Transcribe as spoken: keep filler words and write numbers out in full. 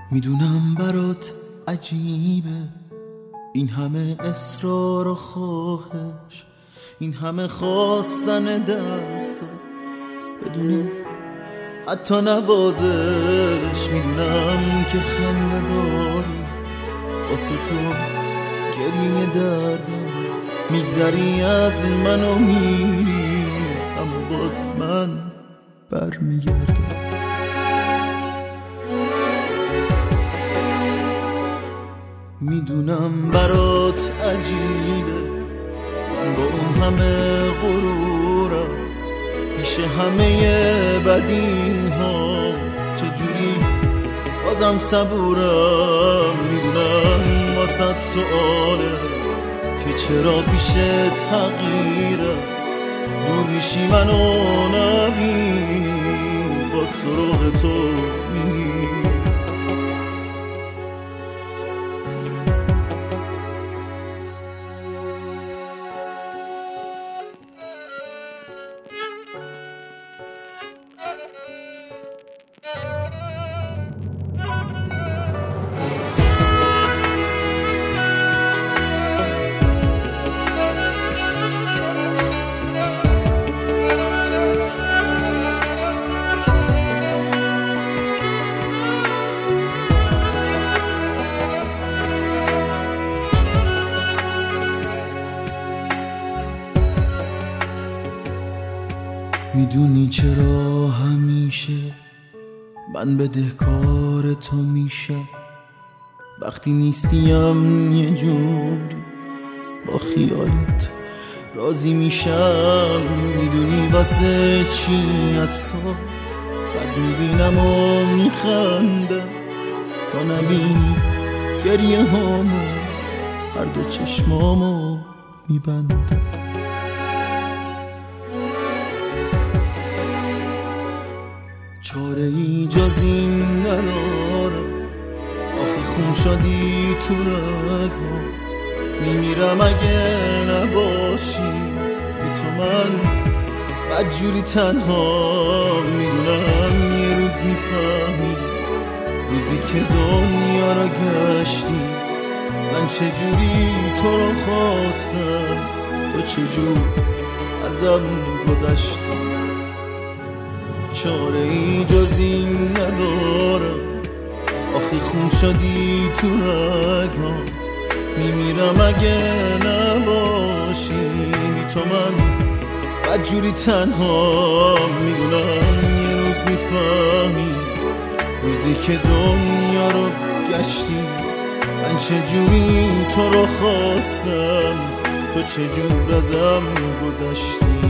میدونم برات عجیبه این همه اصرار و خواهش، این همه خواستن دستا بدون حتی نوازش. میدونم که خنده داری واسه تو گریه دردم، میگذری از من و میری اما باز من برمیگردم. میدونم برات عجیبه من با اون همه غرورم پیش همه بدی ها چجوری بازم صبورم. میدونم واسه سؤاله که چرا پیشت حقیرم، دور میشی منو نبینی با سراغ تو میگی. میدونی چرا همیشه من بدهکار تو میشم، وقتی نیستیم یه جوری با خیالت راضی میشم. میدونی واسه چی از تو بد میبینم و میخندم تا نبینی گریه هامو هر دو چشمامو میبندم. چاره ای جز این ندارم، آخی خون شدی تو رگم، میمیرم اگه نباشی بی تو من بدجوری تنها. میدونم یه روز میفهمی روزی که دنیا را گشتی من چجوری تو رو خواستم، تو چجور ازم گذشتی. چاره ای جز این ندارم، آخی خون شدی تو رگم، میمیرم اگه نباشی بی تو من بدجوری تنها. میدونم یه روز میفهمی روزی که دنیا رو گشتی من چجوری تو رو خواستم، تو چجور ازم گذشتی.